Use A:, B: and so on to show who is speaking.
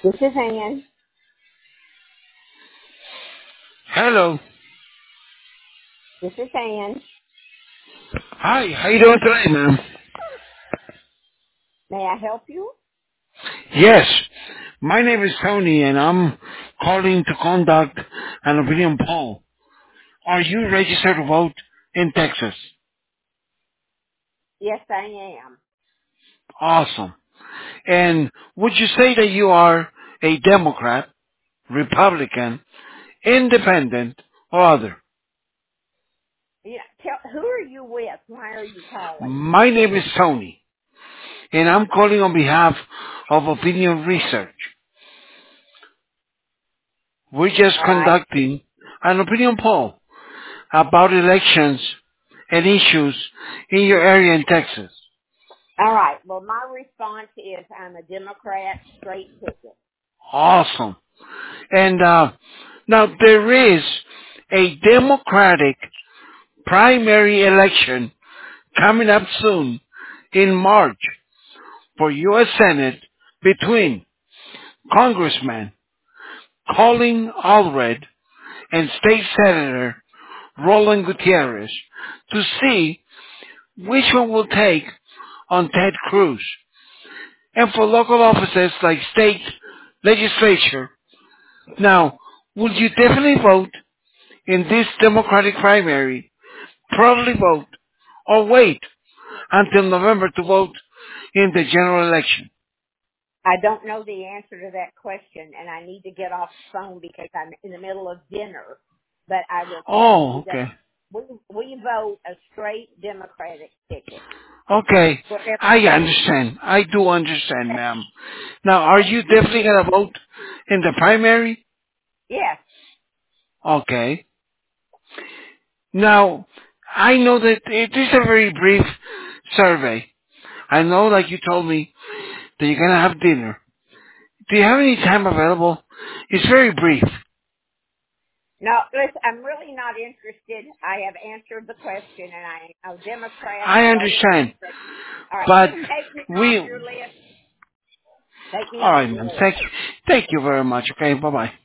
A: This is Ann.
B: Hello.
A: This is Ann.
B: Hi, how you doing today, ma'am?
A: May I help you?
B: Yes, my name is Tony, and I'm calling to conduct an opinion poll. Are you registered to vote in Texas?
A: Yes, I am.
B: Awesome. And would you say that you are a Democrat, Republican, Independent, or other?
A: Yeah. Who are you with? Why are you calling?
B: My name is Tony, and I'm calling on behalf of Opinion Research. We're just
A: All right.
B: conducting an opinion poll about elections and issues in your area in Texas.
A: All right. Well, my response is I'm a Democrat, straight ticket.
B: Awesome. And now there is a Democratic primary election coming up soon in March for U.S. Senate between Congressman Colin Allred and State Senator Roland Gutierrez to see which one will take on Ted Cruz. And for local offices like state legislature. Now, would you definitely vote in this Democratic primary, probably vote, or wait until November to vote in the general election?
A: I don't know the answer to that question, and I need to get off the phone because I'm in the middle of dinner. But I will tell
B: Oh,
A: you that
B: okay.
A: we vote a straight Democratic ticket.
B: Okay.
A: Wherever.
B: I understand. I do understand, ma'am. Now, are
A: Thank
B: you
A: you.
B: definitely going to vote in the primary?
A: Yes.
B: Okay. Now, I know that it is a very brief survey. I know, like you told me, that you're going to have dinner. Do you have any time available? It's very brief.
A: No, listen, I'm really not interested. I have answered the question, and I'm a Democrat.
B: I
A: I've always
B: understand,
A: said, all right,
B: but
A: just take me off
B: we...
A: your list. Take me
B: All
A: off
B: right,
A: your
B: ma'am.
A: list.
B: Thank you very much. Okay, bye-bye.